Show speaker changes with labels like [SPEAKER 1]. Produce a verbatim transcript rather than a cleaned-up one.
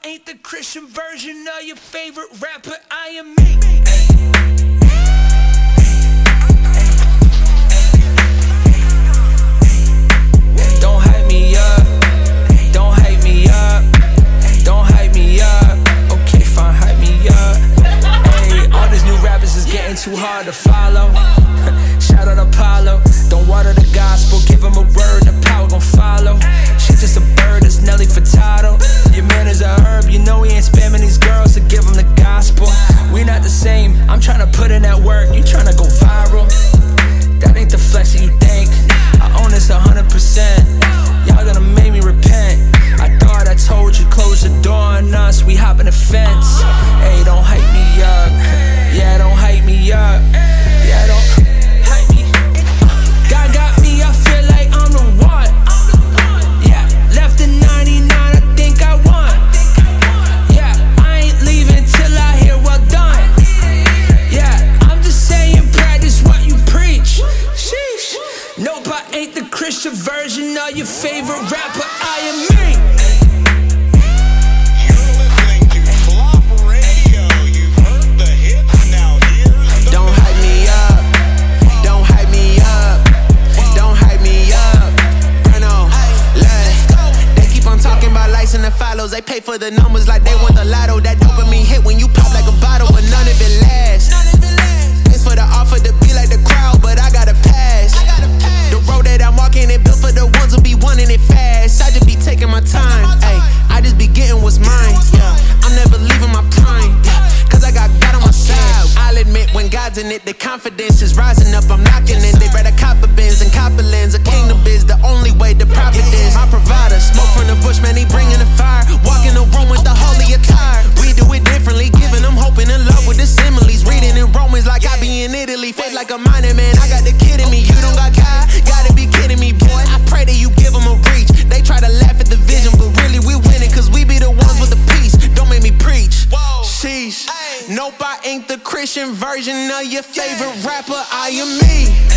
[SPEAKER 1] ain't the Christian version of your favorite rapper. I am me. Don't hype me up. Don't hype me up. Don't hype me up. Okay, fine, hype me up. Hey, all these new rappers is getting too hard to follow. Shout out Apollo. Don't water the gospel, give him a word, the power gon' follow. Shit just a bird, it's Nelly Furtado. Your man is a herb, you know he ain't spamming these girls to give him the gospel. We not the same, I'm tryna put in that work, you tryna go viral. That ain't the flex that you think, I own this a hundred percent. Y'all gonna make me repent. I thought I told you, close the door on us, we hopping the fence. Hey, don't hype me up, yeah, don't hype me up. Yeah, don't hype me. God got me, I feel like I'm the one. Yeah, left in ninety-nine, I think I won. Yeah, I ain't leaving till I hear well done. Yeah, I'm just saying practice what you preach. Sheesh. Nope, I ain't the Christian version of your favorite rapper. I am me.
[SPEAKER 2] Follows, they pay for the numbers like they want the lotto. That dopamine hit when you pop like a bottle, but none of it lasts. It's for the offer to be like the crowd, but I gotta pass. The road that I'm walking is built for the ones who be wanting it fast. I just be taking my time, ayy. I just be getting what's mine, yeah. I'm never leaving my prime, yeah. Cause I got God on my side. I'll admit when God's in it, the confidence is rising up. I'm knocking in. They rather copper bins and copper lens. A kingdom is the only way to profit is. My provider, smoke from the bush, man, he bringing the fire. Walk in the room with the holy attire. We do it differently, giving them hope and in love with the similes. Reading in Romans like I be in Italy. Faith like a minor man, I got the kid in me. You don't got God, gotta be kidding me, boy. I pray that you give them a reach. They try to laugh at the vision, but really we winning, cause we be the ones with the peace. Don't make me preach. Sheesh. Nope, I ain't the Christian version of your favorite rapper. I am me.